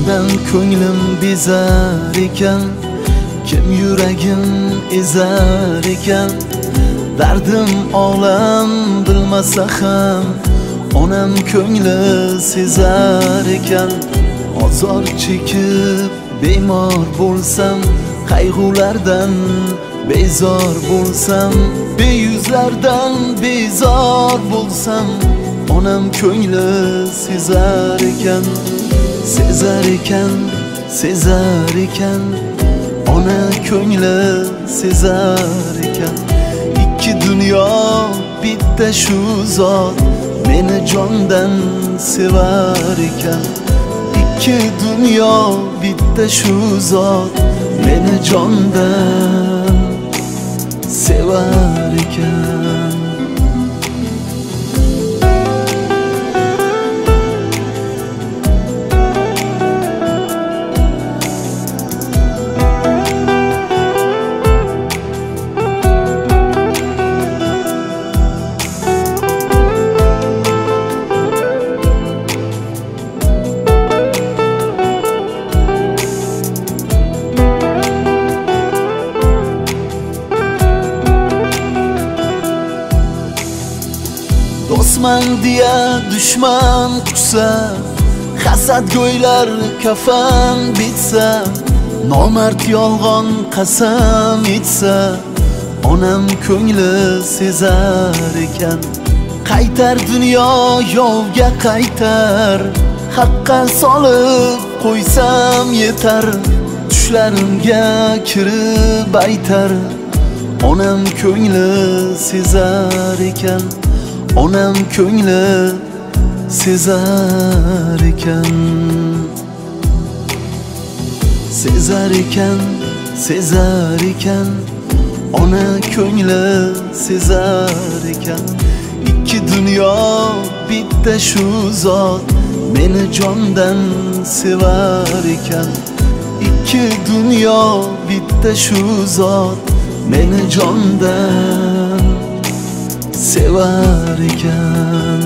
sendan ko'nglim bezar ekan, kim yuragim ezar ekan. Dardim olam bilmasa ham onam ko'ngli sezar ekan. Ozor chekib bemor bo'lsam, qayg'ulardan bezor bo'lsam, beyuzlardan bezor bo'lsam, onam ko'ngli sezar ekan. Sezar ekan, sezar ekan, ona ko'ngli sezar ekan. Ikki dunyo bitta shu zot meni jondan sevar ekan. Ikki dunyo bitta shu zot meni jondan sevar ekan. Do'stman diye düşman kuşsa, hasad go'ylar kafan bitsa, nomard yolg'on qasam etsa, onam ko'ngli sezar ekan. Qaytar dunyo yovga qaytar, haqqa solib qo'ysam yetar. Tushlarimga kirib aytar, onam ko'ngli sezar ekan. Onam ko'ngli sezar ekan. Sezar ekan, sezar ekan, ona ko'ngli sezar ekan. Ikki dunyo bitta shu zot meni jondan sevar ekan. Ikki dunyo bitta shu zot meni jondan sevar ekan.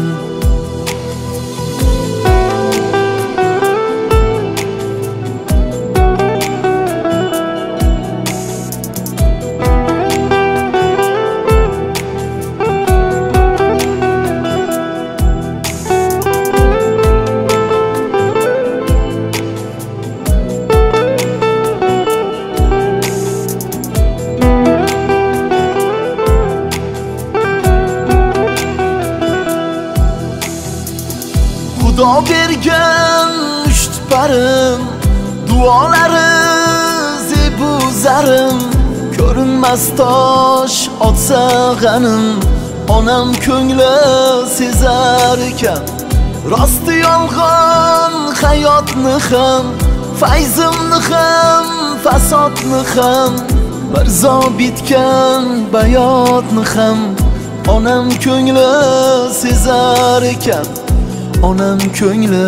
Xudo bergan uchti parim, duolari zebu zarim. Ko'rinmas tosh otsa g'anim, onam ko'ngli sezar ekan. Rosti yolg'on hayotni ham, fayzimni ham, fasodni ham, mirzo bitgan bayotni ham, onam ko'ngli sezar ekan. Onam ko'ngli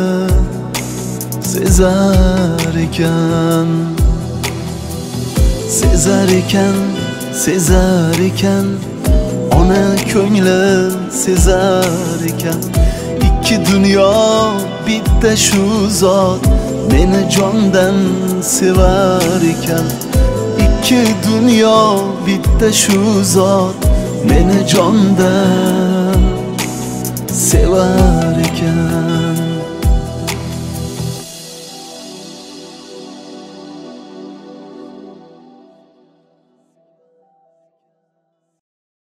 sezar ekan. Sezar ekan, sezar ekan, ona ko'ngli sezar ekan. Ikki dunyo bitta shu zot meni jondan sevar ekan. Ikki dunyo bitta shu zot meni jondan sevar ekan.